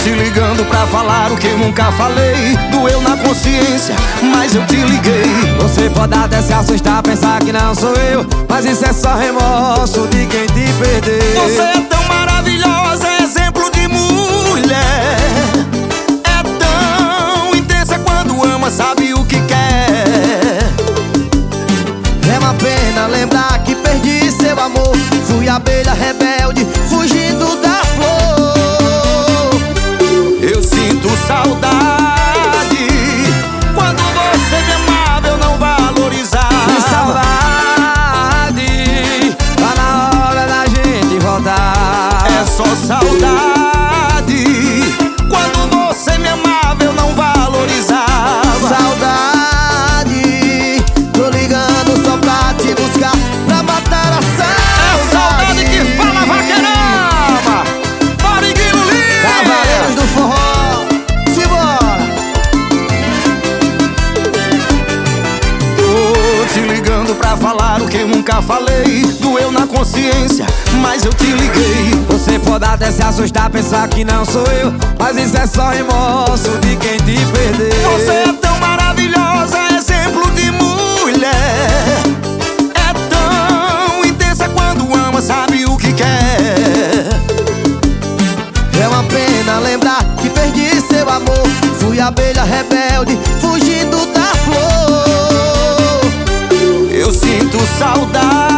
te ligando pra falar o que eu nunca falei. Doeu na consciência, mas eu te liguei. Você pode até se assustar, pensar que não sou eu, mas isso é só remorso de quem te perdeu. Você é tão maravilhosa, exemplo de mulher. É tão intensa quando ama, sabe o que quer. É uma pena lembrar que perdi seu amor. Fui abelha rebelde, fugindo da flor. Eu sinto saudade quando você me amava, eu não valorizava. Saudade, tá na hora da gente voltar. É só saudade quando você me amava, eu não valorizava. Saudade, tô ligando só pra te buscar, pra matar a saudade. É saudade que fala, vaquerama. Bariguinho Lima, Cavaleiros do forró, simbora. tô te ligando pra falar o que eu nunca falei. Doeu na consciência, mas eu te liguei. Você pode até se assustar, pensar que não sou eu, mas isso é só remorso de quem te perdeu. Você é tão maravilhosa, exemplo de mulher. É tão intensa quando ama, sabe o que quer. É uma pena lembrar que perdi seu amor. Fui abelha rebelde, fugindo da flor. Eu sinto saudade